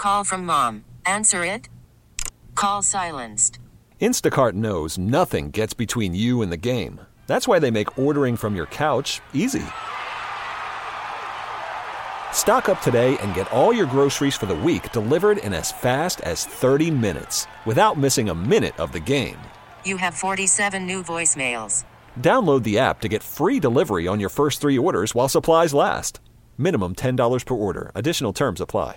Call from mom. Answer it. Call silenced. Instacart knows nothing gets between you and the game. That's why they make ordering from your couch easy. Stock up today and get all your groceries for the week delivered in as fast as 30 minutes without missing a minute of the game. You have 47 new voicemails. Download the app to get free delivery on your first 3 orders while supplies last. Minimum $10 per order. Additional terms apply.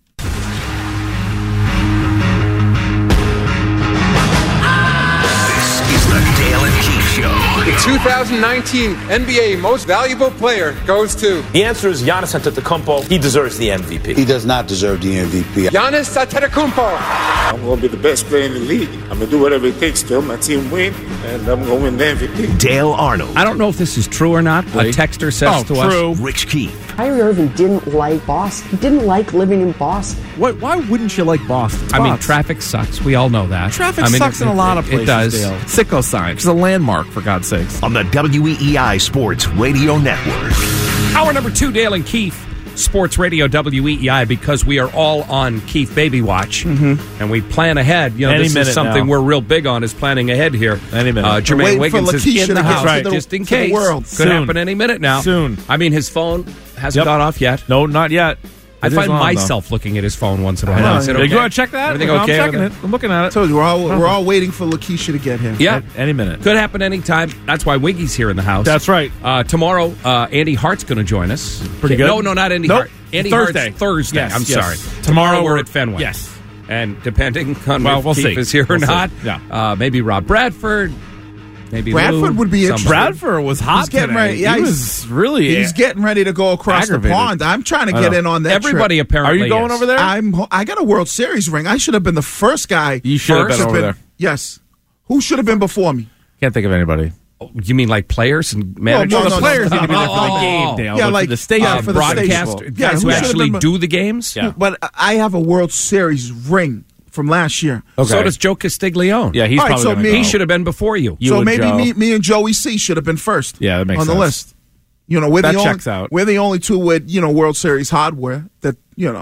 The Dale and Keith Show. The 2019 NBA Most Valuable Player goes to... The answer is Giannis Antetokounmpo. He deserves the MVP. He does not deserve the MVP. Giannis Antetokounmpo. I'm going to be the best player in the league. I'm going to do whatever it takes to help my team win, and I'm going to win the MVP. Dale Arnold. I don't know if this is true or not. A texter says to us. Rich Keith. Kyrie Irving didn't like Boston. He didn't like living in Boston. Why wouldn't you like Boston? I mean, traffic sucks. We all know that. Traffic sucks in a lot of places, It does. Dale. Sicko sign. It's a landmark, for God's sakes. On the WEEI Sports Radio Network. Hour number 2, Dale and Keith. Sports Radio WEEI, because we are all on Keith Baby Watch, and we plan ahead. You know, this is something we're real big on, is planning ahead here. Any minute. Jermaine Wiggins is in the house, right. just in case. Could happen any minute now. Soon. I mean, his phone hasn't gone off yet. No, not yet. I find myself looking at his phone once in a while. You go and check that? Everything okay? I'm checking it. I'm looking at it. I told you, we're all waiting for Lakeisha to get him. Yeah. Any minute. Could happen anytime. That's why Wiggy's here in the house. That's right. Tomorrow, Andy Hart's going to join us. Pretty good. No, not Andy Hart. Andy Thursday. Hart's Thursday. Yes, I'm sorry. Tomorrow we're at Fenway. Yes. And depending on we'll if Keith see. is here or We'll not, see. maybe Rob Bradford, maybe Bradford Lou, would be somebody. interesting. Bradford was hot He's getting today. ready. Yeah, he was really... He's getting ready to go across aggravated. the pond. I'm trying to get in on that Everybody trip. apparently Are you going is. over there? I got a World Series ring. I should have been the first guy. You should have been over there. Yes. Who should have been before me? Can't think of anybody. You mean like players and managers? no, the players need to be there for the game, Dale. Yeah, but like for the station. for the broadcast station. guys who who should have actually been- do the games? Yeah. But I have a World Series ring from last year. Okay. So does Joe Castiglione. Yeah, he's All right, probably so gonna me- go. He should have been before you. You so and maybe Joe. me and Joey C should have been first. Yeah, that makes on sense. the list. You know, we're That the only, checks out. We're the only two with World Series hardware that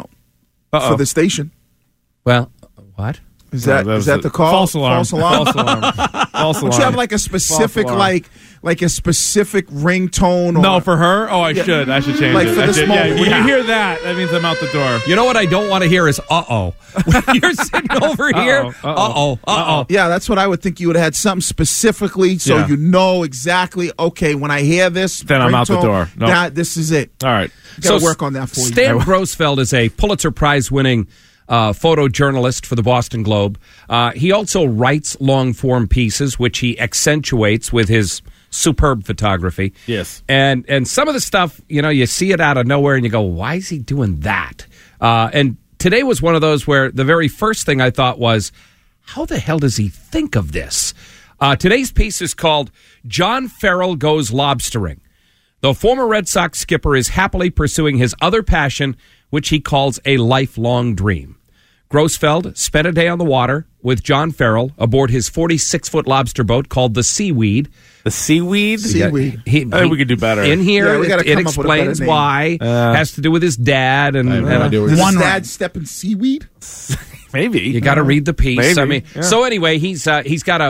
for the station. Well, what? Is that the call? False alarm. False alarm. False alarm. False Don't alarm. you have like a specific False alarm. like a specific ringtone? Or, No, for her? Oh, I Yeah. should. I should change Like it. for I this should- moment. When Yeah. you hear that, that means I'm out the door. You know what I don't want to hear is uh-oh. When you're sitting over here, uh-oh. Yeah, that's what I would think. You would have had something specifically so Yeah. you know exactly. Okay, when I hear this, Then I'm out the ringtone, door. Nope. this is it. All right. Got to work on that for you. Stan Grossfeld is a Pulitzer Prize-winning photojournalist for the Boston Globe. He also writes long-form pieces, which he accentuates with his superb photography. Yes. And some of the stuff, you see it out of nowhere and you go, why is he doing that? And today was one of those where the very first thing I thought was, how the hell does he think of this? Today's piece is called John Farrell Goes Lobstering. The former Red Sox skipper is happily pursuing his other passion, which he calls a lifelong dream. Grossfeld spent a day on the water with John Farrell aboard his 46-foot lobster boat called the Seaweed. The Seaweed? Seaweed. I think we could do better. In here, Yeah, we gotta it come up with a better explains name. why. Has to do with his dad. And Does his dad step in seaweed? Maybe. you got to read the piece. Maybe. I mean, Yeah. so anyway, it's a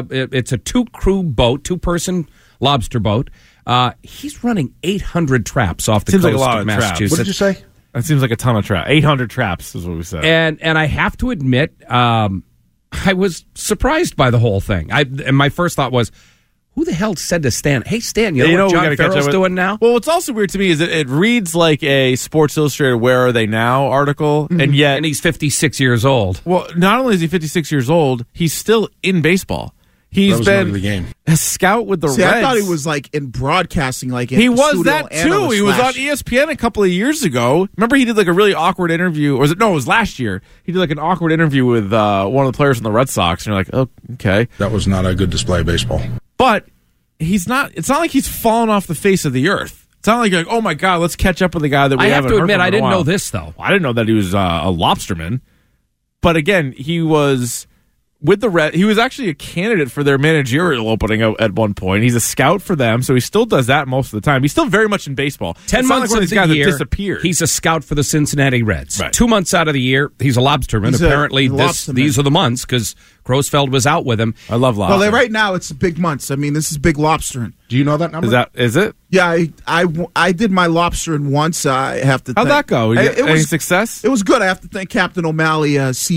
2-crew boat, 2-person lobster boat. He's running 800 traps off the Seems coast like a lot of of traps. Massachusetts. What did you say? That seems like a ton of traps. 800 traps is what we said. And I have to admit, I was surprised by the whole thing. And my first thought was, who the hell said to Stan, hey, Stan, you know what John Farrell's doing now? Well, what's also weird to me is that it reads like a Sports Illustrated Where Are They Now article, and yet... And he's 56 years old. Well, not only is he 56 years old, he's still in baseball. He's been a scout with the See, Reds. I thought he was like in broadcasting, like He was studio that too. analyst He was on slash- ESPN a couple of years ago. Remember, he did like a really awkward interview, or was it? No, it was last year. He did like an awkward interview with one of the players from the Red Sox, and you're like, oh, okay. That was not a good display of baseball. But he's not. It's not like he's fallen off the face of the earth. It's not like you're like, oh my god, let's catch up with the guy that we I have haven't to heard admit, from in I a didn't while. know this, though. I didn't know that he was a lobsterman. But again, he was with the Red. He was actually a candidate for their managerial opening at one point. He's a scout for them, so he still does that most of the time. He's still very much in baseball. 10 it's months like one of these guys the year, that disappeared. he's a scout for the Cincinnati Reds. Right. 2 months out of the year, he's a lobsterman. Apparently, these are the months because Grossfeld was out with him. I love lobster. Well, right now it's big months. I mean, this is big lobstering. Do you know that number? Is it? Yeah, I did my lobstering once. I have to. How'd that go? Any success? It was good. I have to thank Captain O'Malley,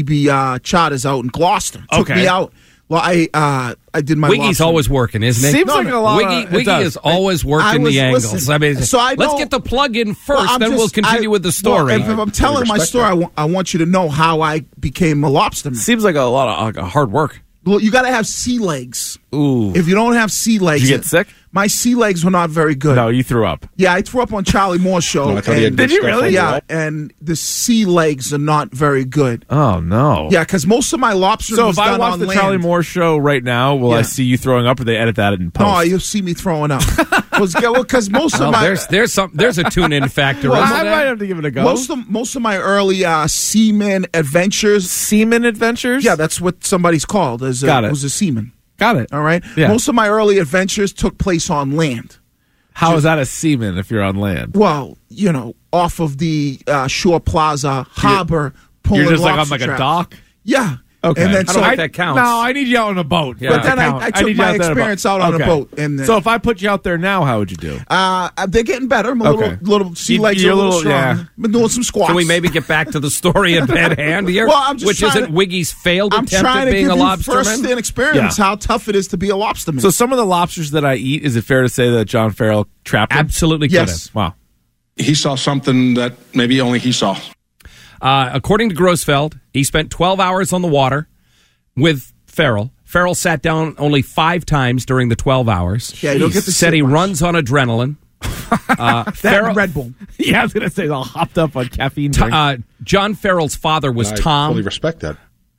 CB Charters out in Gloucester. Took me out. Well, I did my. Wiggy's lobstering. always working, isn't he? Seems like a lot. Wiggy is always working the angles. Listen, I mean, so I let's know- get the plug in first, Well, then we'll continue with the story. Well, if I'm telling my story, I want you to know how I became a lobsterman. Seems like a lot of hard work. Well, you got to have sea legs. Ooh. If you don't have sea legs, Did you get sick? My sea legs were not very good. No, you threw up. Yeah, I threw up on Charlie Moore's show. No, I thought he had good Did you stuff really? on Yeah, that. and the sea legs are not very good. Oh no. Yeah, because most of my lobstering So was if I done watch on the land. Charlie Moore show right now, will I Yeah. see you throwing up, or they edit that in post? No, you'll see me throwing up. Because most of Well, my there's a tune-in factor. Well, isn't I there? might have to give it a go. most of my early seaman adventures. Seaman adventures? Yeah, that's what somebody's called. Got it. Was a seaman. Got it. All right. Yeah. Most of my early adventures took place on land. How is that a seaman if you're on land? Well, off of the Shore Plaza harbor, pulling You're just like on lobster like a traps. dock? Yeah. Okay. And then I don't think that counts. No, I need you out on a boat. Yeah. But then I took my experience out on a boat. And so if I put you out there now, how would you do? they're getting better. I'm a little sea legs are a little strong. yeah. Been doing some squats. Can we maybe get back to the story at hand here? Well, I'm just which trying isn't to- Wiggy's failed I'm attempt trying at to being give a you lobsterman? first-hand experience how tough it is to be a lobsterman. So some of the lobsters that I eat, is it fair to say that John Farrell trapped them? Absolutely could Yes. have. Wow. He saw something that maybe only he saw. According to Grossfeld, he spent 12 hours on the water with Farrell. Farrell sat down only 5 times during the 12 hours. Yeah, you don't get to said sit he much. runs on adrenaline. That and Red Bull. Yeah, I was going to say all hopped up on caffeine. John Farrell's father was I Tom. fully respect that.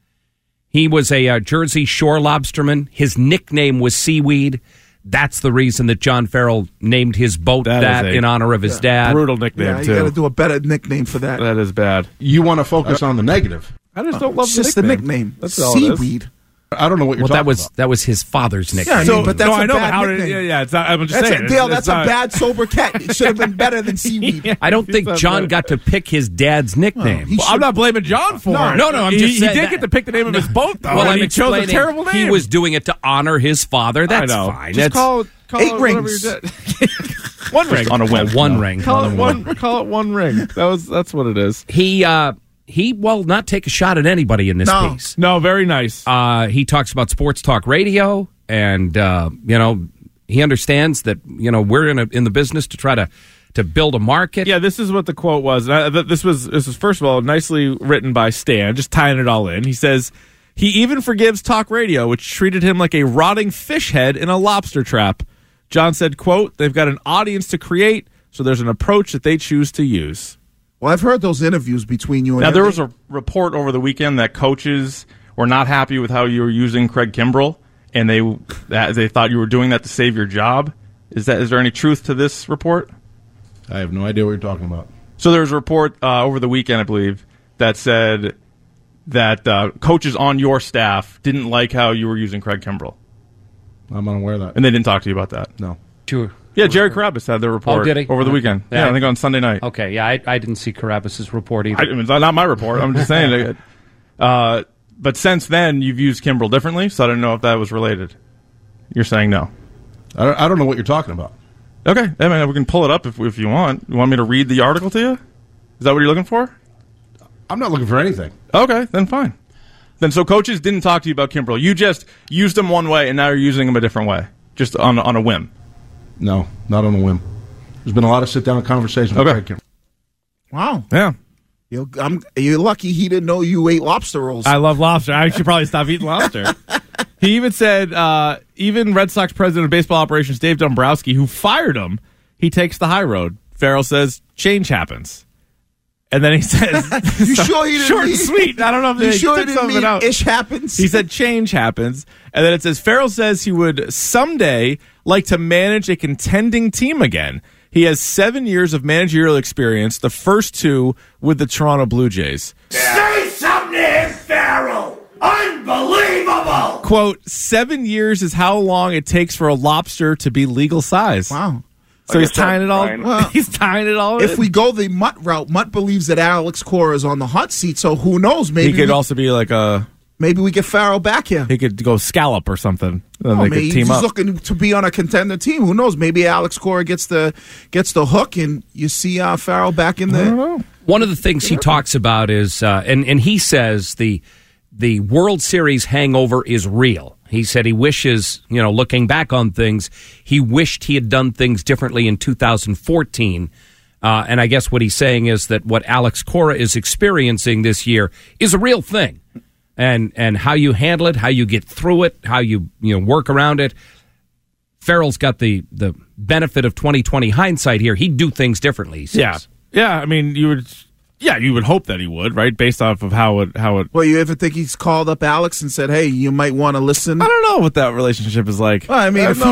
He was a Jersey Shore lobsterman. His nickname was Seaweed. That's the reason that John Farrell named his boat that in honor of his dad. Brutal nickname, Yeah, you too. got to do a better nickname for that. That is bad. You want to focus on the negative. I just don't love It's just the nickname. That's all it is. Seaweed. I don't know what you're Well, talking about. that was his father's nickname. Yeah, I mean, but that's no, a I know, bad but how did nickname. yeah, it's not, I'm just That's saying. a Dale. It's That's not- a bad sober cat. It should have been better than Seaweed. I don't think John got to pick his dad's nickname. He Well, I'm not blaming John for it. No, I'm just he saying did that- get to pick the name of his boat, though. well, and I'm he chose a explaining terrible name. he was doing it to honor his father. That's I know. fine. Just That's call it 8 whatever rings. you're doing. One ring. On a whim. one ring. Call it one ring. That's what it is. He will not take a shot at anybody in this No. piece. No, very nice. He talks about sports talk radio, and he understands that we're in the business to try to build a market. Yeah, this is what the quote was. This was first of all nicely written by Stan, just tying it all in. He says he even forgives talk radio, which treated him like a rotting fish head in a lobster trap. John said, quote, "They've got an audience to create, so there's an approach that they choose to use." Well, I've heard those interviews between you and Now, him. there was a report over the weekend that coaches were not happy with how you were using Craig Kimbrell, and they thought you were doing that to save your job. Is there any truth to this report? I have no idea what you're talking about. So there was a report over the weekend, I believe, that said that coaches on your staff didn't like how you were using Craig Kimbrell, I'm unaware of that. and they didn't talk to you about that. No. Sure. Yeah, Jerry Carabas had the report did he? over the weekend. Yeah, I think on Sunday night. Okay, yeah, I didn't see Carabas's report either. It's not my report. I'm just saying. But since then, you've used Kimbrell differently, so I don't know if that was related. You're saying no. I don't know what you're talking about. Okay, I mean, we can pull it up if you want. You want me to read the article to you? Is that what you're looking for? I'm not looking for anything. Okay, then fine. Then so coaches didn't talk to you about Kimbrell. You just used him one way, and now you're using him a different way, just on a whim. No, not on a whim. There's been a lot of sit-down conversation with Craig Kimbrell. Wow. Yeah. You're lucky he didn't know you ate lobster rolls. I love lobster. I should probably stop eating lobster. He even said, even Red Sox president of baseball operations, Dave Dombrowski, who fired him, he takes the high road. Farrell says, change happens. And then he says, You sure he didn't short and mean- sweet. I don't know if You they sure took he didn't something mean out. ish happens? He said change happens. And then it says, Farrell says he would someday like to manage a contending team again. He has 7 years of managerial experience, the first 2 with the Toronto Blue Jays. Say something to him, Farrell! Unbelievable! Quote, 7 years is how long it takes for a lobster to be legal size. Wow. So he's tying it all. Well, he's tying it all. If we go the Mutt route, Mutt believes that Alex Cora is on the hot seat. So who knows? Maybe he could also be like a. Maybe we get Farrell back here. He could go scallop or something. Then Oh, they maybe could team he's up. looking to be on a contender team. Who knows? Maybe Alex Cora gets the hook, and you see Farrell back in there. One of the things he talks about is, and he says the World Series hangover is real. He said he wishes, looking back on things, he wished he had done things differently in 2014. And I guess what he's saying is that what Alex Cora is experiencing this year is a real thing. And how you handle it, how you get through it, how you work around it. Farrell's got the benefit of 2020 hindsight here. He'd do things differently, he says. Yeah. I mean, you would hope that he would, right? Based off of how it. Well, you ever think he's called up Alex and said, "Hey, you might want to listen"? I don't know what that relationship is like. Well, I mean, have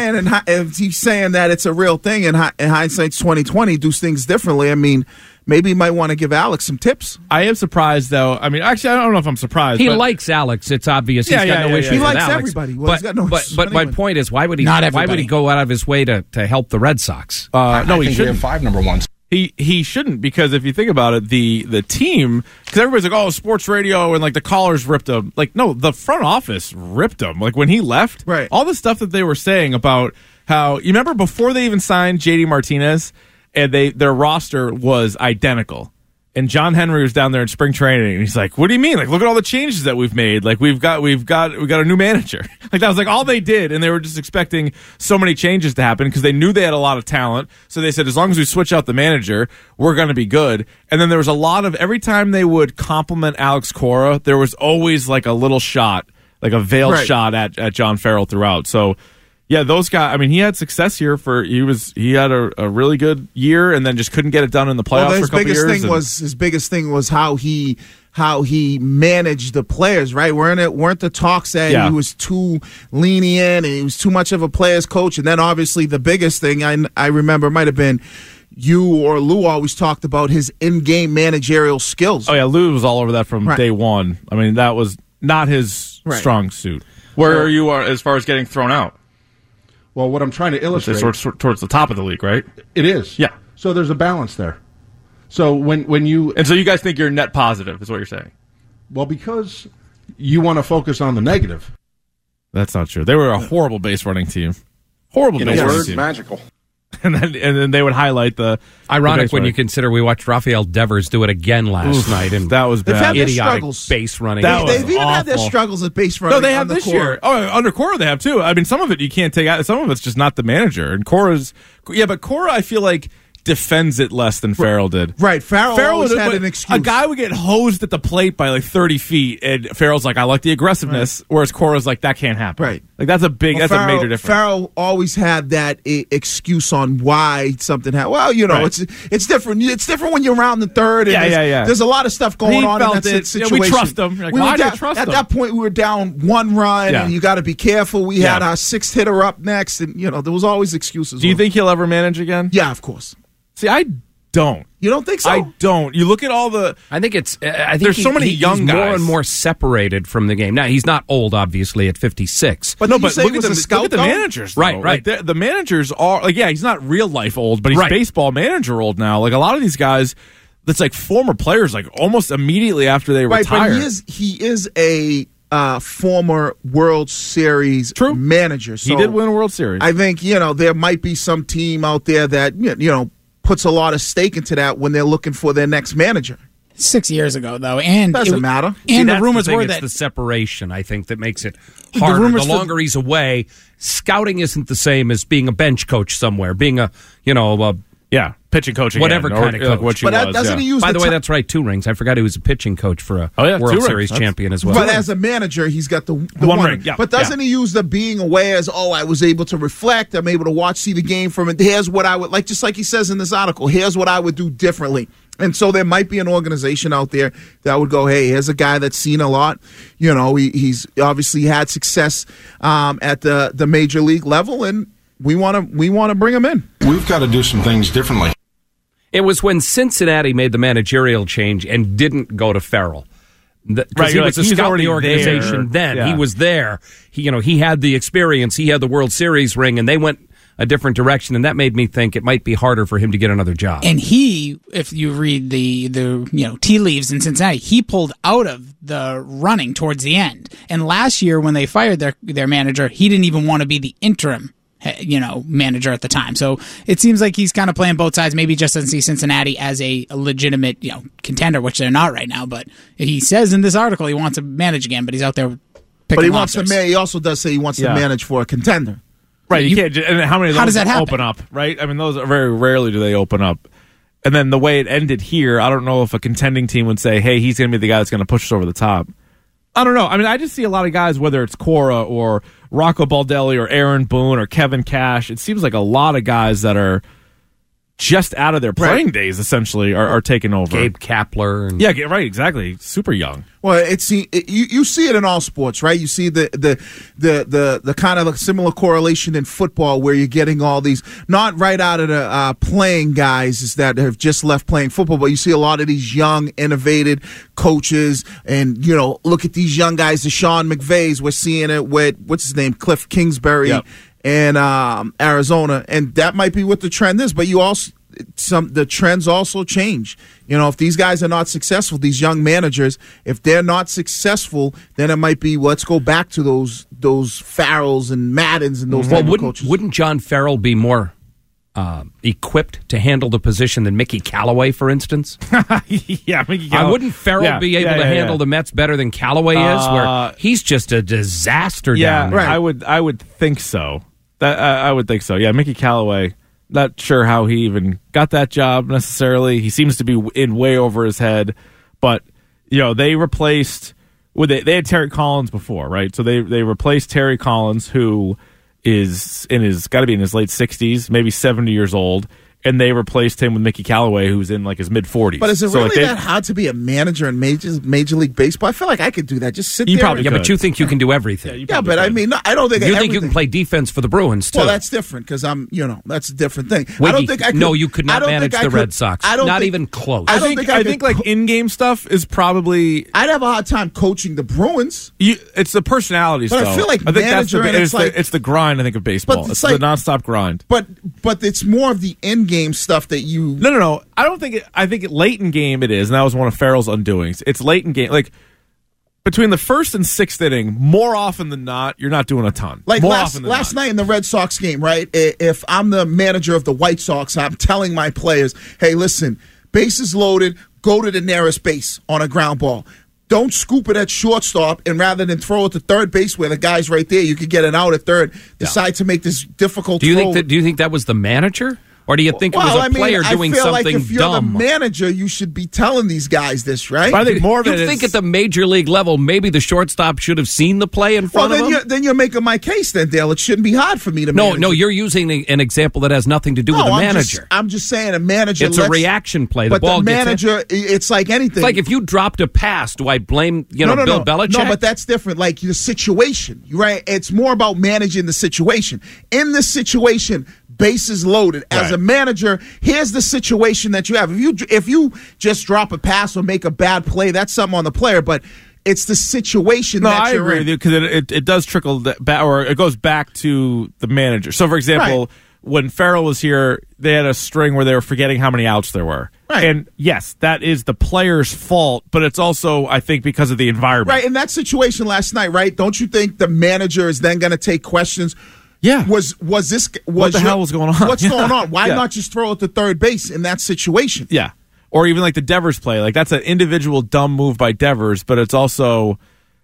if he's saying that it's a real thing, and in hindsight's 2020, do things differently. I mean, maybe he might want to give Alex some tips. I am surprised, though. I mean, actually, I don't know if I'm surprised. He likes Alex. It's obvious. He's got no issue He with likes Alex. everybody. Well, he's got no issue but with my anyone. point is, why would he? Not Why everybody. would he go out of his way to help the Red Sox? No, he shouldn't. 5 number ones. He shouldn't, because if you think about it, the team, because everybody's like, oh, sports radio, and like the callers ripped him. Like, no, the front office ripped him. Like when he left, right? All the stuff that they were saying about how, you remember before they even signed JD Martinez, and their roster was identical. And John Henry was down there in spring training, and he's like, "What do you mean? Like, look at all the changes that we've made. Like, we've got a new manager." Like that was like all they did, and they were just expecting so many changes to happen because they knew they had a lot of talent. So they said, as long as we switch out the manager, we're going to be good. And then there was a lot of, every time they would compliment Alex Cora, there was always like a little shot, like a veiled shot at John Farrell throughout. So. Yeah, those guys. I mean, he had success here. He had a really good year, and then just couldn't get it done in the playoffs for a couple years. His biggest thing was how he managed the players. Right? Weren't the talks that he was too lenient and he was too much of a players coach? And then obviously the biggest thing I remember might have been you or Lou always talked about his in-game managerial skills. Oh yeah, Lou was all over that from day one. I mean, that was not his strong suit. Where are you as far as getting thrown out? Well, what I'm trying to illustrate... towards the top of the league, right? It is. Yeah. So there's a balance there. So when you... And so you guys think you're net positive, is what you're saying? Well, because you want to focus on the negative. That's not true. They were a horrible base running team. Horrible base running team. Magical. And then they would highlight the... Ironic when you consider we watched Rafael Devers do it again last night. And that was bad. They've had their idiotic struggles. base running. They've even had their struggles at base running. No, they have this year. Oh, under Cora they have too. I mean, some of it you can't take out. Some of it's just not the manager. And Cora's... Yeah, but Cora, I feel like, defends it less than Farrell did. Right. Farrell always had an excuse. A guy would get hosed at the plate by like 30 feet, and Farrell's like, I like the aggressiveness, whereas Cora's like, that can't happen. Right. Like, that's a major difference. Farrell always had that excuse on why something happened. Well, it's different. It's different when you're around the third. And there's a lot of stuff going on in that situation. We trust him. Like, why do you trust him? At that point, we were down 1 run, and you got to be careful. We had our 6th hitter up next, and there was always excuses. Do you think he'll ever manage again? Yeah, of course. See, I don't. You don't think so? I don't. You look at all the... I think it's... I think there's so many young he's guys. more and more separated from the game. Now, he's not old, obviously, at 56. But look at the managers. Though. Right. Like, the managers are... Like, yeah, he's not real life old, but he's baseball manager old now. Like, a lot of these guys, that's like former players, like almost immediately after they retire. But he is a... former World Series manager. So he did win a World Series. I think, there might be some team out there that, puts a lot of stake into that when they're looking for their next manager. 6 years ago, though, and doesn't matter. And the rumors were that the separation, I think, that makes it harder. The longer he's away, scouting isn't the same as being a bench coach somewhere, being a pitching coach, whatever kind of coach. What you was, doesn't he use? By the way, that's right. 2 rings. I forgot he was a pitching coach for a World Series champion as well. But as a manager, he's got the one ring. Yeah, but doesn't he use the being away as, I was able to reflect. I'm able to see the game from it. Here's what I would like, just like he says in this article. Here's what I would do differently. And so there might be an organization out there that would go, hey, here's a guy that's seen a lot. He's obviously had success at the major league level, and we want to bring him in. We've got to do some things differently. It was when Cincinnati made the managerial change and didn't go to Farrell Because he was a scout in the organization then. Yeah. He was there. He had the experience. He had the World Series ring, and they went a different direction, and that made me think it might be harder for him to get another job. And he, if you read the tea leaves in Cincinnati, he pulled out of the running towards the end. And last year when they fired their manager, he didn't even want to be the interim manager at the time. So it seems like he's kind of playing both sides. Maybe just doesn't see Cincinnati as a legitimate contender, which they're not right now. But he says in this article he wants to manage again, but he's out there picking But he lobsters. he also does say he wants to manage for a contender. Right, you can't. And how many of those does that happen? open up? Right, I mean, those are very rarely do they open up. And then the way it ended here, I don't know if a contending team would say, "Hey, he's going to be the guy that's going to push us over the top." I don't know. I mean, I just see a lot of guys, whether it's Cora or Rocco Baldelli or Aaron Boone or Kevin Cash. It seems like a lot of guys that are just out of their playing days, essentially, are taking over. Gabe Kapler. Yeah, right, exactly. Super young. Well, you see it in all sports, right? You see the kind of similar correlation in football where you're getting all these, not right out of the playing guys that have just left playing football, but you see a lot of these young, innovative coaches, and look at these young guys, the Sean McVays. We're seeing it with what's his name, Cliff Kingsbury. Yep. And Arizona, and that might be what the trend is. But the trends also change. If these guys are not successful, these young managers, if they're not successful, then it might be let's go back to those Farrells and Maddens and those type of coaches. Wouldn't John Farrell be more equipped to handle the position than Mickey Callaway, for instance? Yeah, Mickey Callaway. Wouldn't Farrell be able to handle the Mets better than Callaway is? Where he's just a disaster down there. Right. I would think so. I would think so. Yeah, Mickey Callaway. Not sure how he even got that job necessarily. He seems to be in way over his head. But they replaced. They had Terry Collins before, right? So they replaced Terry Collins, who is got to be in his late 60s, maybe 70 years old. And they replaced him with Mickey Callaway, who's in his mid-40s. But is it really that hard to be a manager in Major League Baseball? I feel like I could do that. Just sit there. Probably could. But you think you can do everything. Yeah, but I mean, I don't think you think you can play defense for the Bruins too. Well, that's different because that's a different thing. Wiggy, I don't think I could. No, you could not manage the Red Sox. Not even close. I think in-game stuff is probably. I'd have a hard time coaching the Bruins. It's the personalities, but though. I feel like it's the grind. I think of baseball. It's the nonstop grind. But it's more of the in-game stuff that you. No. I don't think I think late in game it is, and that was one of Farrell's undoings. It's late in game, like between the first and sixth inning. More often than not, you're not doing a ton. Like more last night in the Red Sox game, right? If I'm the manager of the White Sox, I'm telling my players, "Hey, listen, bases loaded. Go to the nearest base on a ground ball." Don't scoop it at shortstop, and rather than throw it to third base where the guy's right there, you could get an out at third. Decide to make this difficult. Do you think that was the manager? Or do you think it was a player doing something dumb? I feel like if you're the manager, you should be telling these guys this, right? But I think more of it is... You think at the major league level, maybe the shortstop should have seen the play in front of him? Then you're making my case then, Dale. It shouldn't be hard for me to manage. No, you're using an example that has nothing to do with the manager. I'm just saying a manager... It's a reaction play. But the manager, it's like anything. It's like if you dropped a pass, do I blame Bill Belichick? No, but that's different. Like the situation, right? It's more about managing the situation. In this situation... bases loaded. As a manager, here's the situation that you have. If you just drop a pass or make a bad play, that's something on the player, but it's the situation that you're in. I agree with you because it does trickle back, or it goes back to the manager. So, for example, when Farrell was here, they had a string where they were forgetting how many outs there were. Right. And yes, that is the player's fault, but it's also, I think, because of the environment. Right, in that situation last night, right, don't you think the manager is then going to take questions? Yeah. What the hell was going on? What's going on? Why not just throw it to third base in that situation? Yeah. Or even like the Devers play. Like that's an individual dumb move by Devers, but it's also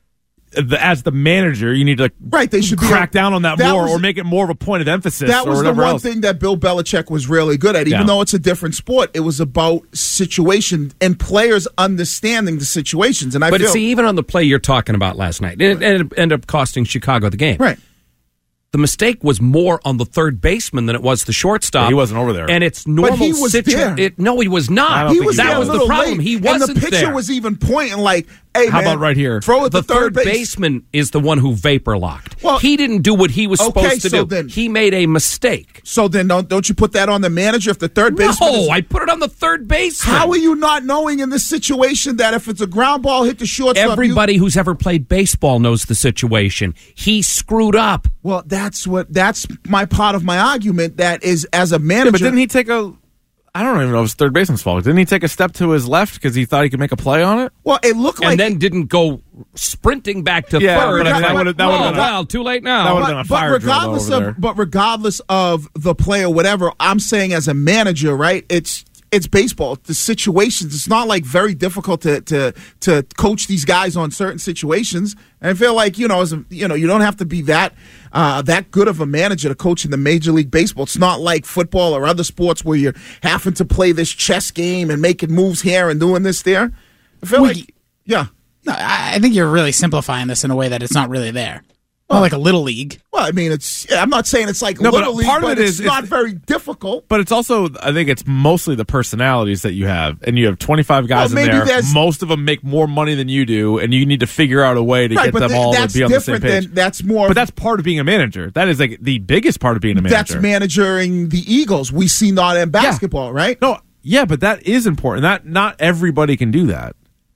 as the manager, you need to they should crack down on that more or make it more of a point of emphasis. That was or the one else. thing that Bill Belichick was really good at. Even though it's a different sport, it was about situation and players understanding the situations. And even on the play you're talking about last night, it ended up costing Chicago the game. Right. The mistake was more on the third baseman than it was the shortstop. He wasn't over there. And it's normal. But he was there. No, he was not. That was the problem. Late. He wasn't there. And the pitcher was even pointing like, Hey, How man, about right here? Throw it The to third baseman is the one who vapor locked. Well, he didn't do what he was supposed to do. Then, he made a mistake. So then don't you put that on the manager if the third baseman No, I put it on the third baseman. How are you not knowing in this situation that if it's a ground ball hit the shortstop? Everybody who's ever played baseball knows the situation. He screwed up. Well, that's my part of my argument. That is, as a manager. Yeah, but didn't he take I don't even know if it's third baseman's fault. Didn't he take a step to his left because he thought he could make a play on it? Well, it looked like... And then didn't go sprinting back to third. But that would have been well, too late now. That would have been a fire drill over there. But regardless of the play or whatever, I'm saying as a manager, right, it's baseball. The situations, it's not like very difficult to coach these guys on certain situations. And I feel like, you don't have to be that good of a manager to coach in the Major League Baseball. It's not like football or other sports where you're having to play this chess game and making moves here and doing this there. I feel No, I think you're really simplifying this in a way that it's not really there. Well, like a little league. Well, I mean, I'm not saying it's like little league, part of but it it's not very difficult. But it's also, I think it's mostly the personalities that you have. And you have 25 guys in there. Most of them make more money than you do, and you need to figure out a way to get them all to be on the same page. That's more. But that's part of being a manager. That is like the biggest part of being a manager. That's managing the Eagles. We see not in basketball, right? No, yeah, but that is important. Not everybody can do that.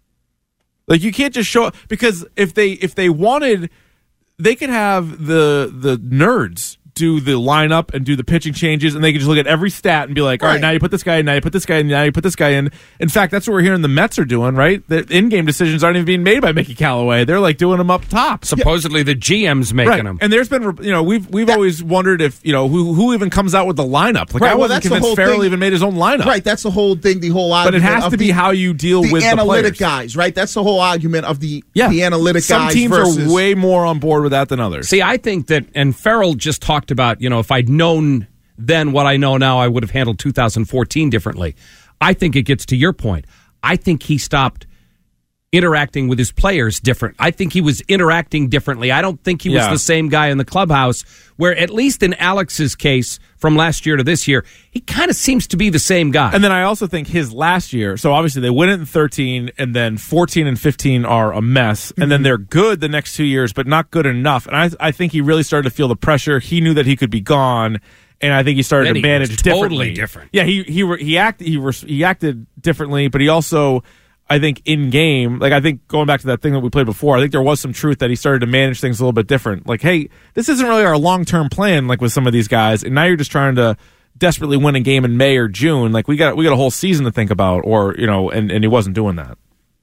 Like, you can't just show up, because if they wanted, they could have the nerds do the lineup and do the pitching changes, and they can just look at every stat and be like, all right, now you put this guy in, now you put this guy in, now you put this guy in. In fact, that's what we're hearing the Mets are doing, right? The in-game decisions aren't even being made by Mickey Callaway. They're like doing them up top. Supposedly the GM's making them. And there's been, we've always wondered if, who even comes out with the lineup. Like, I wasn't convinced Farrell even made his own lineup. Right, that's the whole thing, the whole But argument. it has to be how you deal with the analytic players. guys, right? That's the whole argument of the analytic Some guys. teams versus... are way more on board with that than others. See, I think that, and Farrell just talked about, if I'd known then what I know now, I would have handled 2014 differently. I think it gets to your point. I think he stopped interacting with his players different. I think he was interacting differently. I don't think he was the same guy in the clubhouse, where at least in Alex's case from last year to this year, he kind of seems to be the same guy. And then I also think his last year, so obviously they win it in 13, and then 14 and 15 are a mess, and then they're good the next 2 years, but not good enough. And I think he really started to feel the pressure. He knew that he could be gone, and I think he started to manage totally different. Yeah, he acted differently, but he also, I think, in game, like, I think going back to that thing that we played before, I think there was some truth that he started to manage things a little bit different. Like, hey, this isn't really our long-term plan, like with some of these guys, and now you're just trying to desperately win a game in May or June. Like, we got a whole season to think about, or and he wasn't doing that.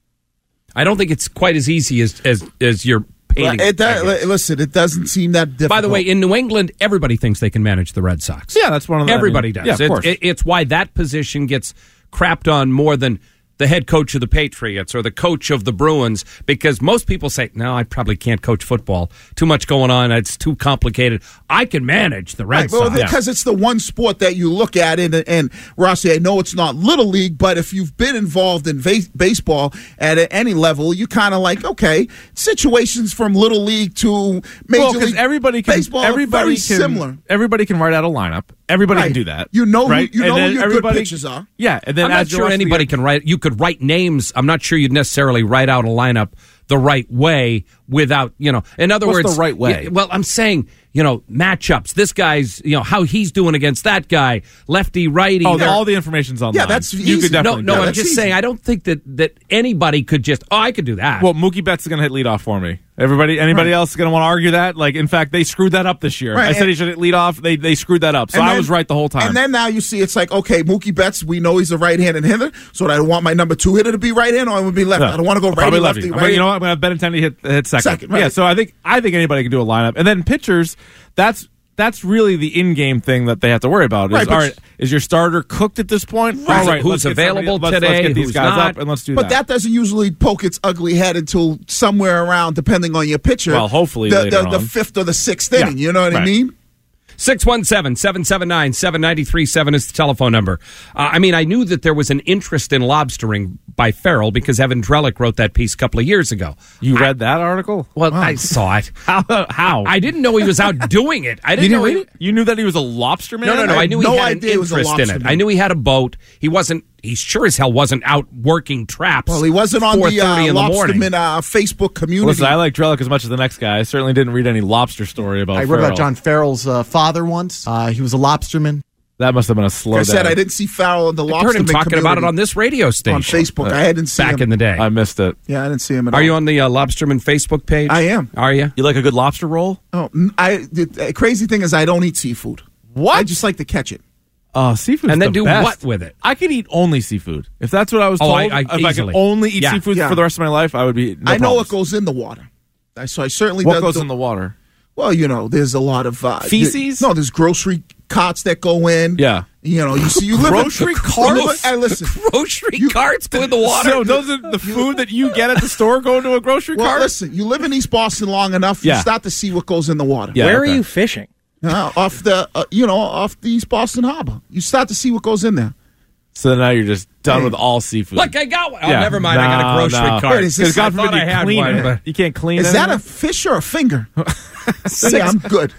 I don't think it's quite as easy as you're painting. Listen, it doesn't seem that difficult. By the way, in New England, everybody thinks they can manage the Red Sox. Yeah, that's one of the... Everybody does. Yeah, of course. It's why that position gets crapped on more than the head coach of the Patriots or the coach of the Bruins, because most people say, no, I probably can't coach football. Too much going on. It's too complicated. I can manage the Red Sox. Because it's the one sport that you look at, and Rossi, I know it's not Little League, but if you've been involved in baseball at any level, you kind of like, okay, situations from Little League to Major League Baseball are very similar. Everybody can write out a lineup. Everybody can do that. You know right? who your good pitchers are. Yeah, and then I'm not sure anybody can write. You could write names. I'm not sure you'd necessarily write out a lineup the right way without, in other words, the right way? Well, I'm saying, matchups. This guy's, how he's doing against that guy, lefty, righty. Oh, all the information's online. Yeah, that's easy. You could definitely No, do I'm just saying, I don't think that anybody could just, I could do that. Well, Mookie Betts is going to hit leadoff for me. Anybody else is going to want to argue that? Like, in fact, they screwed that up this year. Right. I said he should hit leadoff. They screwed that up. So I was right the whole time. And then now you see it's like, okay, Mookie Betts, we know he's a right-handed hitter, so I don't want my number 2 hitter to be right-handed, or I would be left. I don't want to go righty, lefty, right. You know what? I'm going to have Benintendi hit second. Right. Yeah, so I think anybody can do a lineup. And then pitchers, that's really the in-game thing that they have to worry about. All right, is your starter cooked at this point? Right. All right, who's available today? Let's get these who's guys not. up and let's do that. But that doesn't usually poke its ugly head until somewhere around, depending on your pitcher. Well, hopefully the later on. The 5th or the 6th inning. You know what I mean? 617-779-7937 is the telephone number. I knew that there was an interest in lobstering by Farrell because Evan Drellick wrote that piece a couple of years ago. You read that article? Well, I saw it. How? I didn't know he was out doing it. I didn't know You knew that he was a lobster man? No. I knew he had an interest in it. I knew he had a boat. He wasn't he sure as hell wasn't out working traps. Well, he wasn't on the Lobsterman Facebook community. Listen, I like Drellick as much as the next guy. I certainly didn't read any lobster story about I Farrell. read about John Farrell's father once. He was a lobsterman. That must have been a slow I said I didn't see Farrell in the Lobsterman I heard him talking community about it on this radio station. On Facebook. I hadn't seen him. Back in the day. I missed it. Yeah, I didn't see him at all. Are you on the Lobsterman Facebook page? I am. Are you? You like a good lobster roll? Oh, the crazy thing is I don't eat seafood. What? I just like to catch it. Seafood. And then the do best. what with it? I could eat only seafood. If that's what I was told, if I could easily. only eat seafood for the rest of my life, I would be. I know what goes in the water. So I certainly. What goes in the water? Well, there's a lot of feces. There's grocery carts that go in. Yeah. You live grocery carts. Hey, listen, grocery carts go in the water. So doesn't the food that you get at the store go into a grocery cart? Listen, you live in East Boston long enough, you start to see what goes in the water. Yeah, Where are you fishing? Off the off the East Boston Harbor. You start to see what goes in there. So now you're just done with all seafood. Look, I got one. Oh, never mind. I got a grocery cart. Because God forbid you clean it. But you can't clean it. Is that a fish or a finger? Yeah, I'm good.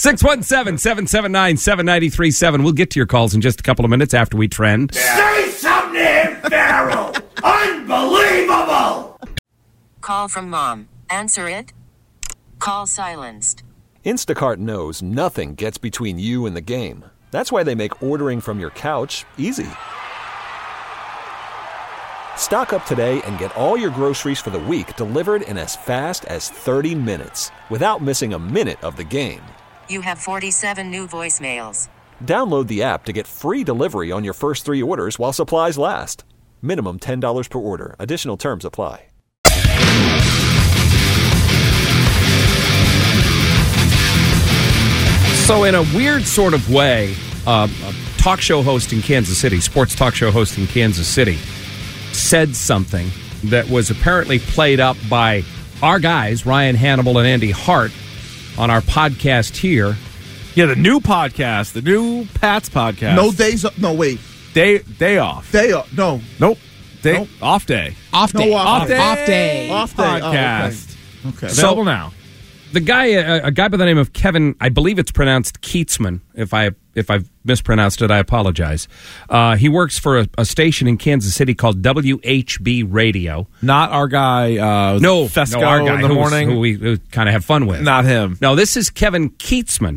617-779-7937. We'll get to your calls in just a couple of minutes after we trend. Say something, Farrell! Unbelievable! Call from mom. Answer it. Call silenced. Instacart knows nothing gets between you and the game. That's why they make ordering from your couch easy. Stock up today and get all your groceries for the week delivered in as fast as 30 minutes without missing a minute of the game. You have 47 new voicemails. Download the app to get free delivery on your first 3 orders while supplies last. Minimum $10 per order. Additional terms apply. So in a weird sort of way, a talk show host in Kansas City, sports talk show host in Kansas City, said something that was apparently played up by our guys, Ryan Hannibal and Andy Hart, on our podcast here. Yeah, the new podcast, the new Pats podcast. No days up. No, wait. Day off. Day off. No. Nope. Nope. Off day. Off day. No, off day. Off day. Off day. Podcast. Oh, okay. Available now. The guy, a guy by the name of Kevin, I believe it's pronounced Keatsman. If I've mispronounced it, I apologize. He works for a station in Kansas City called WHB Radio. Not our guy. Fesco our guy in the morning, who we kind of have fun with. Not him. No, this is Kevin Keatsman,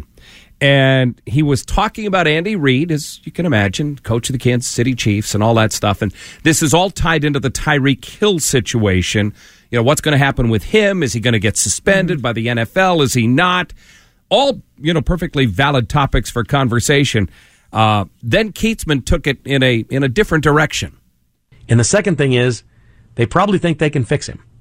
and he was talking about Andy Reid, as you can imagine, coach of the Kansas City Chiefs and all that stuff. And this is all tied into the Tyreek Hill situation. What's going to happen with him? Is he going to get suspended by the NFL? Is he not? All, perfectly valid topics for conversation. Then Keatsman took it in a different direction. And the second thing is, they probably think they can fix him.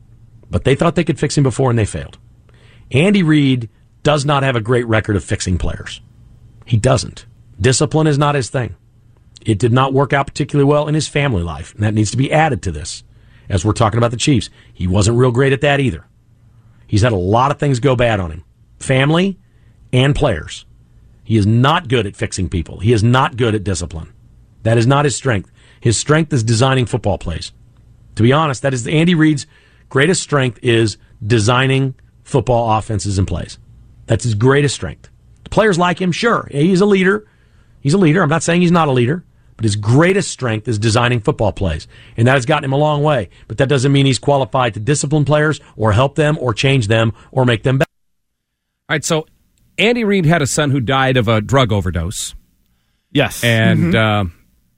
But they thought they could fix him before, and they failed. Andy Reid does not have a great record of fixing players. He doesn't. Discipline is not his thing. It did not work out particularly well in his family life, and that needs to be added to this. As we're talking about the Chiefs, he wasn't real great at that either. He's had a lot of things go bad on him. Family and players. He is not good at fixing people. He is not good at discipline. That is not his strength. His strength is designing football plays. To be honest, that is Andy Reid's greatest strength, is designing football offenses and plays. That's his greatest strength. The players like him, sure. He's a leader. He's a leader. I'm not saying he's not a leader. But his greatest strength is designing football plays. And that has gotten him a long way. But that doesn't mean he's qualified to discipline players or help them or change them or make them better. All right, so Andy Reid had a son who died of a drug overdose. Yes. And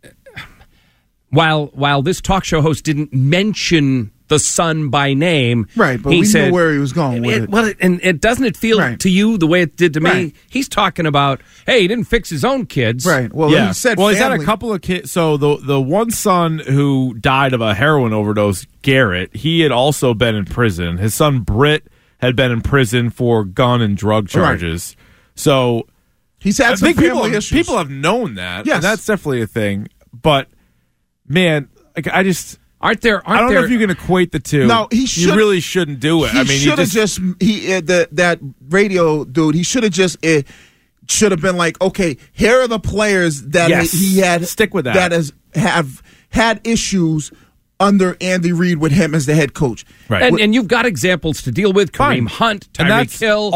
while this talk show host didn't mention the son by name, right? But he we said, knew where he was going with it. Well, and doesn't it feel to you the way it did to me? Right. He's talking about, hey, he didn't fix his own kids, right? Well, yeah. he said, he's had a couple of kids. So the one son who died of a heroin overdose, Garrett, he had also been in prison. His son Britt had been in prison for gun and drug charges. Right. So he's had some family issues. People have known that. Yes, and that's definitely a thing. But man, I just. I don't know if you can equate the two. No, you really shouldn't do it. He should have that radio dude. He should have just should have been like, okay, here are the players that he had stick with that have had issues under Andy Reid with him as the head coach. Right. And you've got examples to deal with. Kareem Hunt, Tyreek Hill,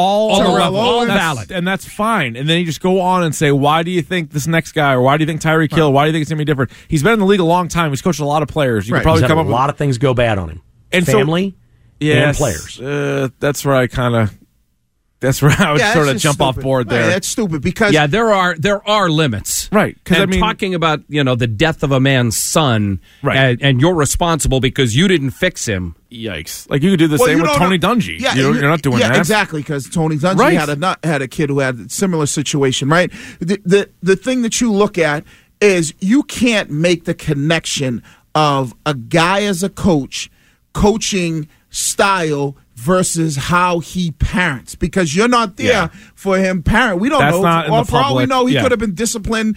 all valid. And that's fine. And then you just go on and say, why do you think this next guy, or why do you think Tyreek Hill, why do you think it's going to be different? He's been in the league a long time. He's coached a lot of players. You could probably come up with a lot of things go bad on him. And family and players. That's where I kind of... That's where I would sort of jump off board there. Right, that's stupid because there are limits, right? Because talking about the death of a man's son, right? And you're responsible because you didn't fix him. Yikes! Like you could do the same with Tony Dungy. Yeah, you're not doing that. Exactly, because Tony Dungy had a kid who had a similar situation, right? The thing that you look at is you can't make the connection of a guy as a coach, coaching style versus how he parents, because you're not there for him parent. We don't know. For all we know, he could have been disciplining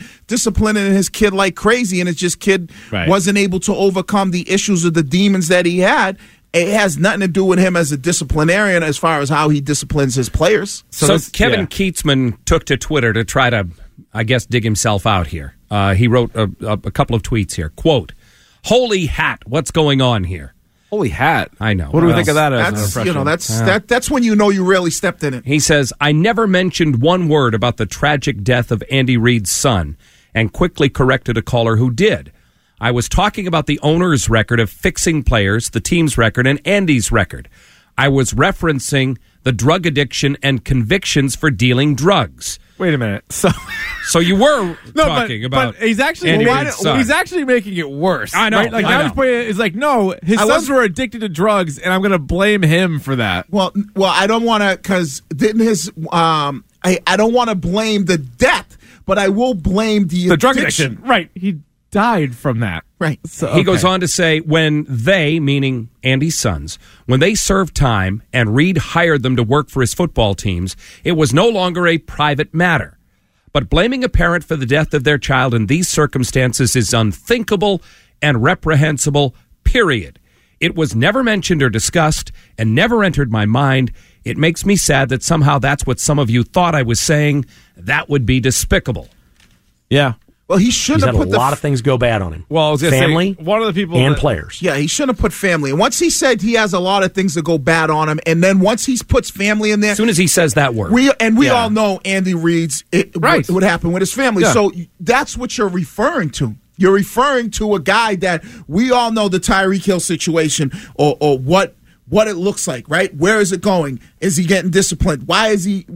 his kid like crazy, and it's just kid wasn't able to overcome the issues of the demons that he had. It has nothing to do with him as a disciplinarian as far as how he disciplines his players. So Kevin Keatsman took to Twitter to try to, I guess, dig himself out here. He wrote a couple of tweets here. Quote, "Holy hat, what's going on here?" Holy hat. I know. What do we think of that as an impression? That's when you know you really stepped in it. He says, "I never mentioned one word about the tragic death of Andy Reid's son," and quickly corrected a caller who did. "I was talking about the owner's record of fixing players, the team's record, and Andy's record. I was referencing the drug addiction and convictions for dealing drugs." Wait a minute. So you were talking about? But he's actually he's actually making it worse. I know. Right? Like now he's putting it's like, no, his sons were addicted to drugs, and I'm going to blame him for that. Well, I don't want to, because didn't his I don't want to blame the death, but I will blame the drug addiction. Right. He died from that. Right. So, He goes on to say, when they, meaning Andy's sons, when they served time and Reid hired them to work for his football teams, it was no longer a private matter. But blaming a parent for the death of their child in these circumstances is unthinkable and reprehensible, period. It was never mentioned or discussed and never entered my mind. It makes me sad that somehow that's what some of you thought I was saying. That would be despicable. Yeah. Well, he shouldn't have put a lot of things go bad on him. Well, I was gonna family, say, one of the people and players. Yeah, he shouldn't have put family. And once he said he has a lot of things that go bad on him, and then once he puts family in there, as soon as he says that word, we all know Andy Reid's what happened with his family. Yeah. So that's what you're referring to. You're referring to a guy that we all know the Tyreek Hill situation, or what it looks like, right? Where is it going? Is he getting disciplined? Why does he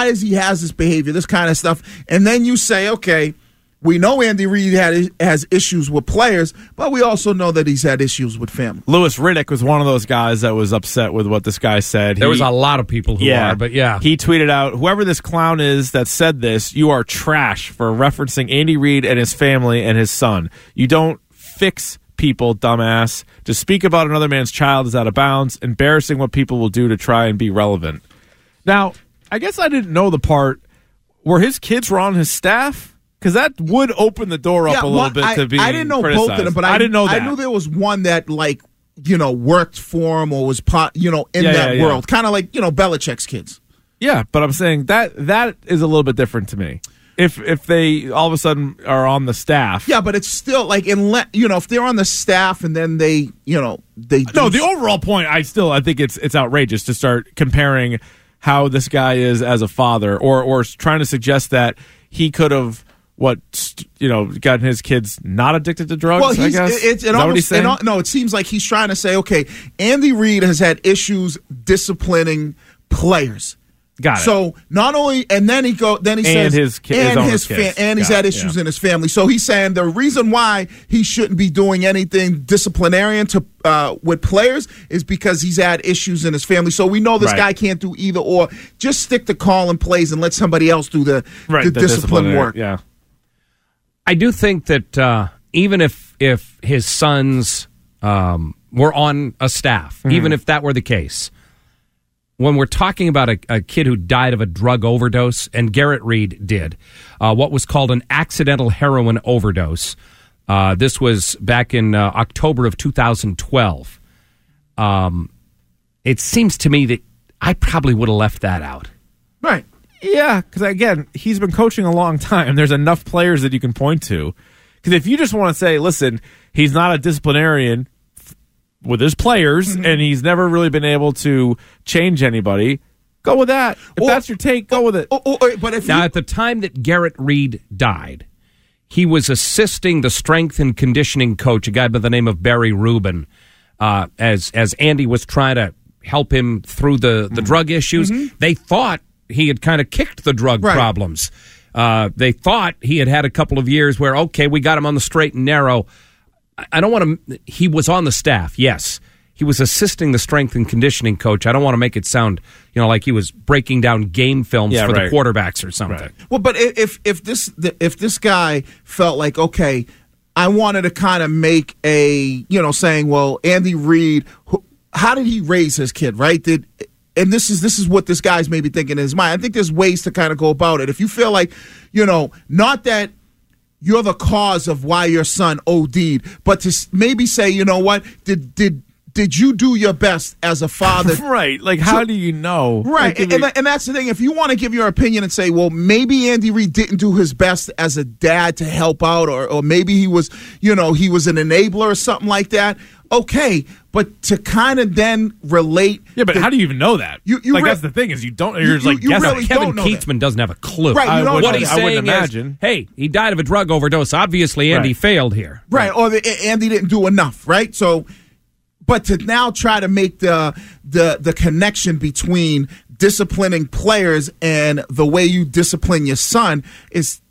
has this behavior? This kind of stuff, and then you say, okay. We know Andy Reid has issues with players, but we also know that he's had issues with family. Louis Riddick was one of those guys that was upset with what this guy said. There was a lot of people who are, but yeah. He tweeted out, "Whoever this clown is that said this, you are trash for referencing Andy Reid and his family and his son. You don't fix people, dumbass. To speak about another man's child is out of bounds, embarrassing what people will do to try and be relevant." Now, I guess I didn't know the part where his kids were on his staff. Because that would open the door up a little bit to be. I didn't know criticized. both of them, but I didn't know that. I knew there was one that, worked for him or was in that world. Kind of like, Belichick's kids. Yeah, but I'm saying that is a little bit different to me. If they all of a sudden are on the staff. Yeah, but it's still like, if they're on the staff and then they. No, the overall point, I think it's outrageous to start comparing how this guy is as a father or trying to suggest that he could have. Gotten his kids not addicted to drugs, well, I guess? It seems like he's trying to say, okay, Andy Reid has had issues disciplining players. Got it. So not only, and then he says, he's had issues in his family. So he's saying the reason why he shouldn't be doing anything disciplinarian with players is because he's had issues in his family. So we know this guy can't do either or. Just stick to calling plays and let somebody else do the discipline work. Yeah. I do think that even if his sons were on a staff, even if that were the case, when we're talking about a kid who died of a drug overdose, and Garrett Reid did, what was called an accidental heroin overdose. This was back in October of 2012. It seems to me that I probably would have left that out. Right. Yeah, because again, he's been coaching a long time. There's enough players that you can point to. Because if you just want to say, listen, he's not a disciplinarian, with his players, and he's never really been able to change anybody. Go with that. If that's your take, go with it. But if now, at the time that Garrett Reed died, he was assisting the strength and conditioning coach, a guy by the name of Barry Rubin, as Andy was trying to help him through the drug issues. They thought he had kind of kicked the drug problems. They thought he had a couple of years where, okay, we got him on the straight and narrow. I don't want to. He was on the staff, yes. He was assisting the strength and conditioning coach. I don't want to make it sound, like he was breaking down game films for the quarterbacks or something. Right. Well, but if this guy felt like, okay, I wanted to kind of make a, saying, well, Andy Reid, how did he raise his kid, right? And this is what this guy's maybe thinking in his mind. I think there's ways to kind of go about it. If you feel like, not that you're the cause of why your son OD'd, but to maybe say, you know what, did you do your best as a father? Right. Like, how do you know? Right. And that's the thing. If you want to give your opinion and say, well, maybe Andy Reid didn't do his best as a dad to help out, or maybe he was, he was an enabler or something like that. Okay. But to kind of then relate. Yeah, but how do you even know that? That's the thing is you don't. You're just like guessing. Really Kevin Keatsman doesn't have a clue. Right. What he's saying is, hey, he died of a drug overdose. Obviously, Andy failed here. Right. Or Andy didn't do enough. Right. So. But to now try to make the connection between disciplining players and the way you discipline your son it's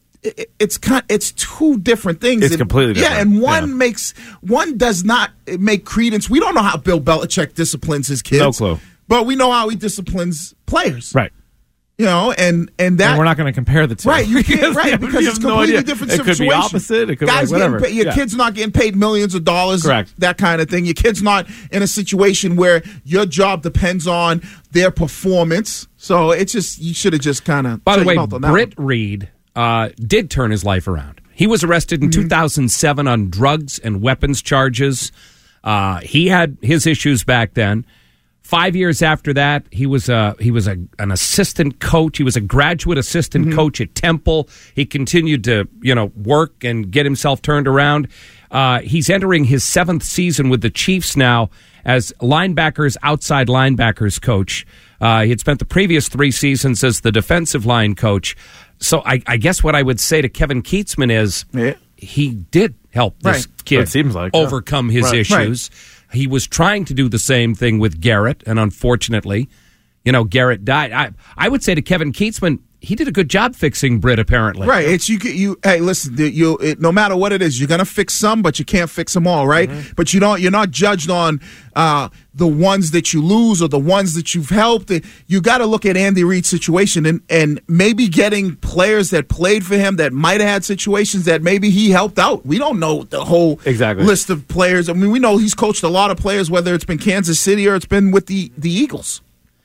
two different things. It's completely different. Yeah, and one does not make credence. We don't know how Bill Belichick disciplines his kids. No clue. But we know how he disciplines players. Right. And that we're not going to compare the two. Right, you can't, because it's completely different situation. It could be opposite. It could be whatever. Your kid's not getting paid millions of dollars. Correct. That kind of thing. Your kid's not in a situation where your job depends on their performance. So it's just, you should have just kind of. By the way, Britt Reed did turn his life around. He was arrested in 2007 on drugs and weapons charges. He had his issues back then. 5 years after that, he was an assistant coach. He was a graduate assistant coach at Temple. He continued to work and get himself turned around. He's entering his 7th season with the Chiefs now as outside linebackers coach. He had spent the previous 3 seasons as the defensive line coach. So I guess what I would say to Kevin Keatsman is he did help this kid overcome his issues. Right. He was trying to do the same thing with Garrett, and unfortunately, Garrett died. I would say to Kevin Keatsman, he did a good job fixing Britt, apparently. Right. It's you. Hey, listen. No matter what it is, you're gonna fix some, but you can't fix them all. Right. Mm-hmm. But you're not judged on the ones that you lose or the ones that you've helped. You got to look at Andy Reid's situation and maybe getting players that played for him that might have had situations that maybe he helped out. We don't know the whole list of players. I mean, we know he's coached a lot of players, whether it's been Kansas City or it's been with the Eagles.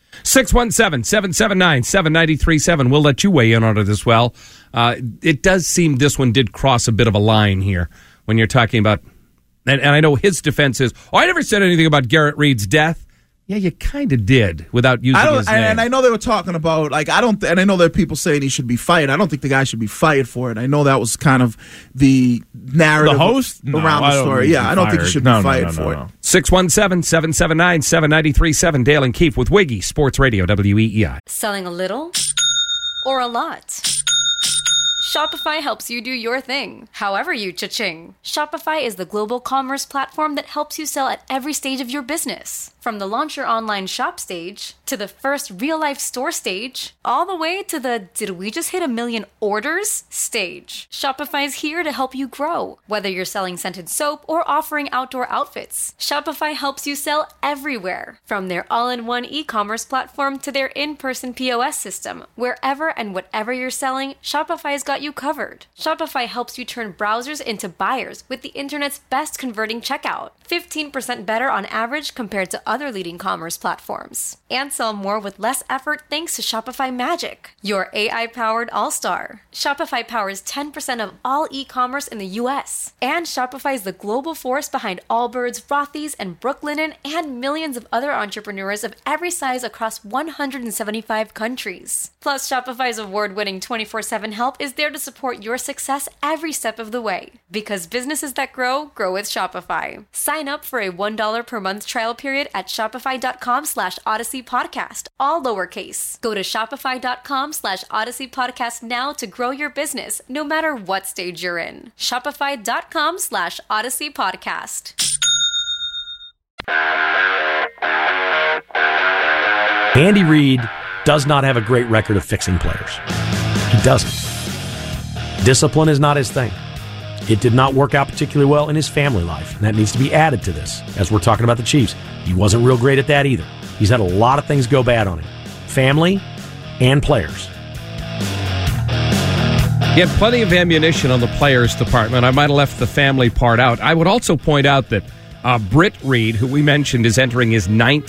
617-779-7937. We'll let you weigh in on it as well. It does seem this one did cross a bit of a line here when you're talking about, and I know his defense is, I never said anything about Garrett Reid's death. Yeah, you kind of did without using his name. And I know they were talking about, and I know there are people saying he should be fired. I don't think the guy should be fired for it. I know that was kind of the narrative around the story. Yeah, I don't think he should be fired for it. 617-779-7937. Dale and Keefe with Wiggy, Sports Radio, WEEI. Selling a little or a lot? Shopify helps you do your thing, however you cha-ching. Shopify is the global commerce platform that helps you sell at every stage of your business. From the launch your online shop stage, to the first real-life store stage, all the way to the did we just hit 1 million orders stage. Shopify's here to help you grow. Whether you're selling scented soap or offering outdoor outfits, Shopify helps you sell everywhere. From their all-in-one e-commerce platform to their in-person POS system, wherever and whatever you're selling, Shopify's got you covered. Shopify helps you turn browsers into buyers with the internet's best converting checkout. 15% better on average compared to other leading commerce platforms. And sell more with less effort thanks to Shopify Magic, your AI-powered all-star. Shopify powers 10% of all e-commerce in the U.S. And Shopify is the global force behind Allbirds, Rothy's, and Brooklinen, and millions of other entrepreneurs of every size across 175 countries. Plus, Shopify's award-winning 24/7 help is there to support your success every step of the way. Because businesses that grow, grow with Shopify. Sign up for a $1 per month trial period at shopify.com/Odyssey Podcast, all lowercase. Go to shopify.com/Odyssey Podcast now to grow your business, no matter what stage you're in. Shopify.com/Odyssey Podcast. Andy Reid does not have a great record of fixing players. He doesn't. Discipline is not his thing. It did not work out particularly well in his family life, and that needs to be added to this. As we're talking about the Chiefs, he wasn't real great at that either. He's had a lot of things go bad on him. Family and players. He had plenty of ammunition on the players department. I might have left the family part out. I would also point out that Britt Reid, who we mentioned, is entering his his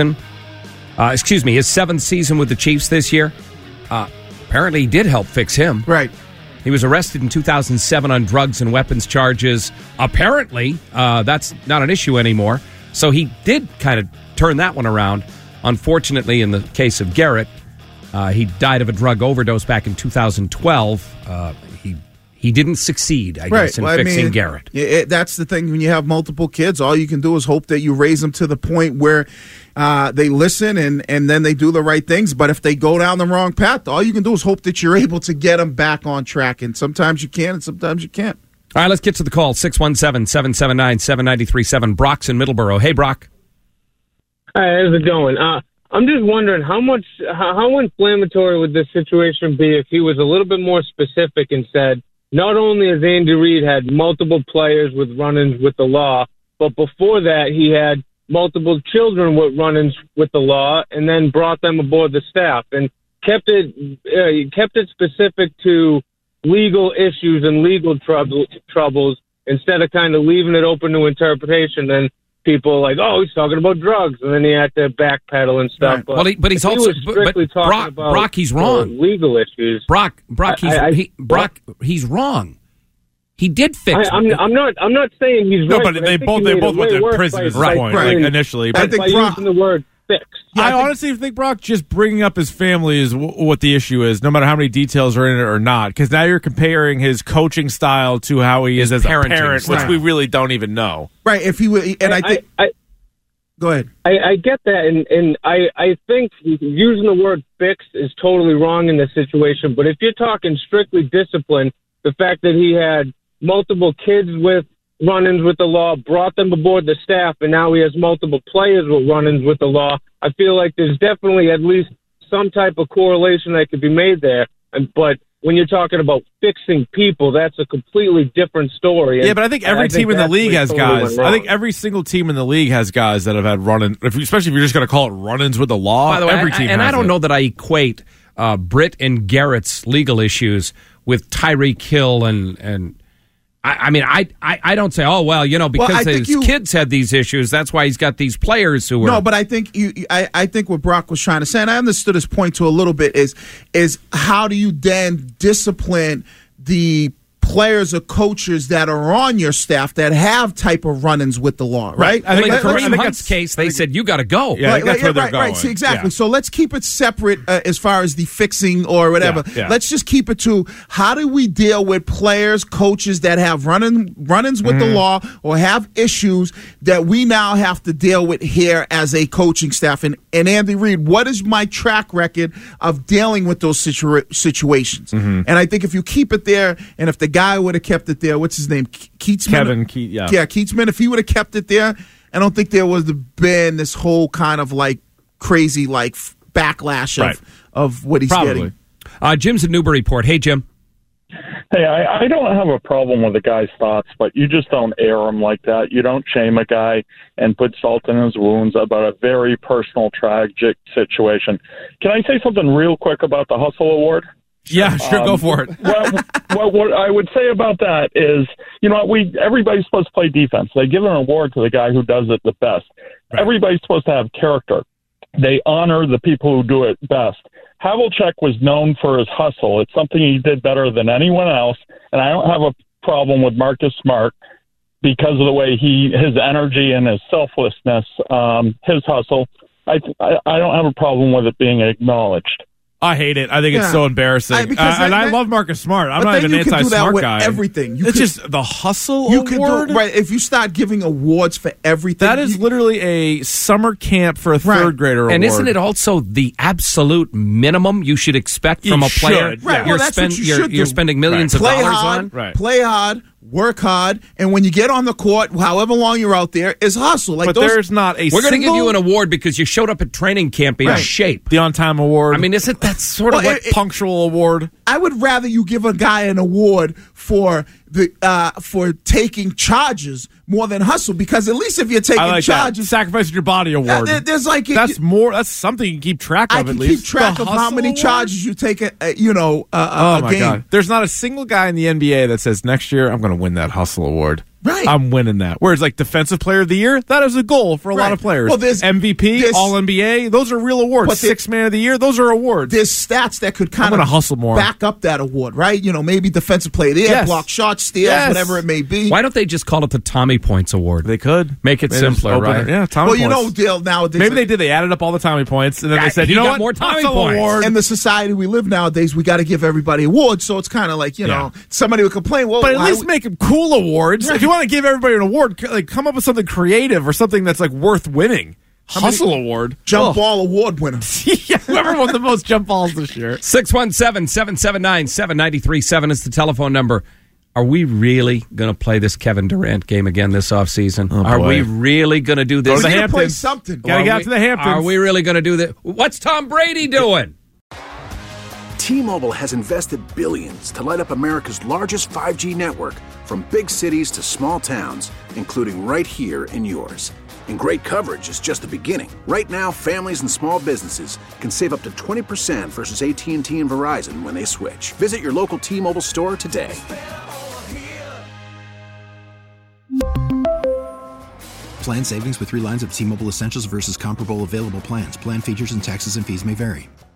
7th season with the Chiefs this year. Apparently, he did help fix him. Right. He was arrested in 2007 on drugs and weapons charges. Apparently, that's not an issue anymore. So he did kind of turn that one around. Unfortunately, in the case of Garrett, he died of a drug overdose back in 2012. He didn't succeed, I guess, in fixing Garrett. That's the thing. When you have multiple kids, all you can do is hope that you raise them to the point where they listen and then they do the right things. But if they go down the wrong path, all you can do is hope that you're able to get them back on track. And sometimes you can and sometimes you can't. All right, let's get to the call. 617-779-7937. Brock's in Middleborough. Hey, Brock. Hi, how's it going? I'm just wondering how inflammatory would this situation be if he was a little bit more specific and said, not only has Andy Reid had multiple players with run-ins with the law, but before that he had multiple children with run-ins with the law and then brought them aboard the staff and kept it specific to legal issues and legal troubles instead of kind of leaving it open to interpretation. And people are like, oh, he's talking about drugs, and then he had to backpedal and stuff. Right. But he's also Brock. He's wrong. Legal issues. Brock. He's wrong. He did fix. I'm not saying he's right. No, but they both went to prison at this point, initially. But I think using the word fix. I honestly think Brock just bringing up his family is what the issue is, no matter how many details are in it or not. Because now you're comparing his coaching style to how he is as a parent, which we really don't even know. Right. If he would, and I think. Go ahead. I get that, and I think using the word fix is totally wrong in this situation. But if you're talking strictly discipline, the fact that he had multiple kids with run-ins with the law, brought them aboard the staff, and now he has multiple players with run-ins with the law, I feel like there's definitely at least some type of correlation that could be made there. But when you're talking about fixing people, that's a completely different story. Yeah, but I think every team in the league has guys. I think every single team in the league has guys that have had run-ins, especially if you're just going to call it run-ins with the law. By the way, every team and has I don't know that I equate Britt and Garrett's legal issues with Tyreek Hill and I mean, I don't say, oh, well, because his kids had these issues, that's why he's got these players who are... No, but I think I think what Brock was trying to say, and I understood his point to a little bit, is how do you then discipline the players or coaches that are on your staff that have type of run-ins with the law, right? I think in Kareem Hunt's case, they said, you got to go. Yeah, that's where they're going. Right, see, exactly. Yeah. So let's keep it separate as far as the fixing or whatever. Yeah. Let's just keep it to how do we deal with players, coaches that have run-ins with the law or have issues that we now have to deal with here as a coaching staff. And Andy Reid, what is my track record of dealing with those situations? And I think if you keep it there, and if the guy would have kept it there, what's his name? Keatsman? Kevin Keatsman. If he would have kept it there, I don't think there would have been this whole kind of like crazy like backlash of what he's getting. Jim's in Newburyport. Hey, Jim. Hey, I don't have a problem with a guy's thoughts, but you just don't air them like that. You don't shame a guy and put salt in his wounds about a very personal, tragic situation. Can I say something real quick about the Hustle Award? Yeah, sure, go for it. Well, what I would say about that is, everybody's supposed to play defense. They give an award to the guy who does it the best. Right. Everybody's supposed to have character. They honor the people who do it best. Havlicek was known for his hustle. It's something he did better than anyone else, and I don't have a problem with Marcus Smart because of the way his energy and his selflessness, his hustle. I don't have a problem with it being acknowledged. I hate it. I think it's so embarrassing. I love Marcus Smart. I'm not even an anti-Smart guy. Everything. It's just the hustle award. Right. If you start giving awards for everything, that is literally a summer camp for a third grader award. And isn't it also the absolute minimum you should expect from a player? Right. You're spending millions of dollars on. Play hard. Work hard, and when you get on the court, however long you're out there, is hustle. But there's not a. We're going to give you an award because you showed up at training camp in shape. The on-time award. I mean, isn't that sort of like punctual award? I would rather you give a guy an award for taking charges more than hustle, because at least if you're taking charges, sacrificing your body award. There's that's something you can keep track of. I can keep track of how many charges you take. Oh my God! There's not a single guy in the NBA that says next year I'm going to win that hustle award. Right. I'm winning that. Whereas like Defensive Player of the Year, that is a goal for a lot of players. Well, there's MVP, All-NBA, those are real awards. Sixth Man of the Year, those are awards. There's stats that could kind of hustle more. Back up that award, right? Maybe Defensive Player of the Year, block shots, steals, whatever it may be. Why don't they just call it the Tommy Points Award? They could. Make it simpler, right? Yeah, Tommy Points. Dale, nowadays... Maybe they did. They added up all the Tommy Points, and then they said, you know what? More Tommy Points. Award. In the society we live nowadays, we got to give everybody awards, so it's kind of like, somebody would complain, well... But at least make them cool awards. Right. If you want to give everybody an award, like come up with something creative or something that's like worth winning. Hustle award. Jump ball award winner. Yeah, whoever won the most jump balls this year. 617-779-7937 is the telephone number. Are we really going to play this Kevin Durant game again this offseason? Are we really going to do this? Go to the Hamptons. Play something. Got to get out to the Hamptons. Are we really going to do this? What's Tom Brady doing? T-Mobile has invested billions to light up America's largest 5G network, from big cities to small towns, including right here in yours. And great coverage is just the beginning. Right now, families and small businesses can save up to 20% versus AT&T and Verizon when they switch. Visit your local T-Mobile store today. Plan savings with 3 lines of T-Mobile Essentials versus comparable available plans. Plan features and taxes and fees may vary.